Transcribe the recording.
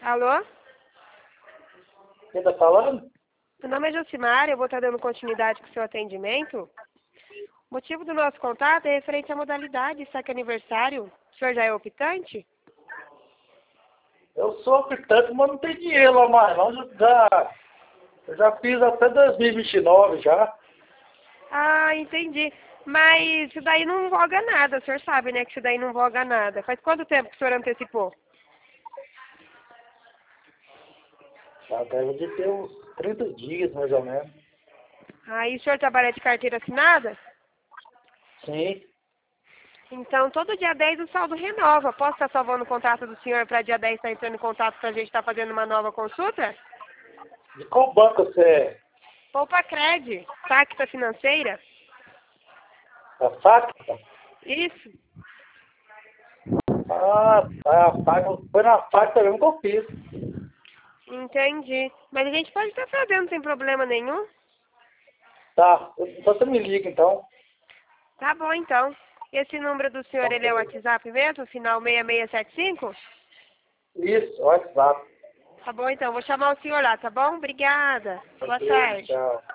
Alô? Quem tá falando? Meu nome é Josimar, eu vou estar dando continuidade com o seu atendimento. O motivo do nosso contato é referente à modalidade saque aniversário. O senhor já é optante? Eu sou optante, mas não tem dinheiro lá mais não. Eu já fiz até 2029 já. Ah, entendi. Mas isso daí não voga nada, o senhor sabe, né, que isso daí não voga nada. Faz quanto tempo que o senhor antecipou? Já deve de ter uns 30 dias mais ou menos. Aí o senhor trabalha de carteira assinada? Sim. Então, todo dia 10 o saldo renova. Posso estar salvando o contrato do senhor para dia 10 estar entrando em contato para a gente estar fazendo uma nova consulta? De qual banco você é? Poupa Cred, Pacta Financeira. Da Facta? Isso. Ah, tá. A Facta, foi na Facta mesmo que eu fiz. Entendi. Mas a gente pode estar fazendo sem problema nenhum. Tá. Então você me liga então. Tá bom, então. Esse número do senhor, ele é o WhatsApp mesmo? Final 6675? Isso, WhatsApp. Tá bom, então. Vou chamar o senhor lá, tá bom? Obrigada. Boa Ok, tarde. tchau.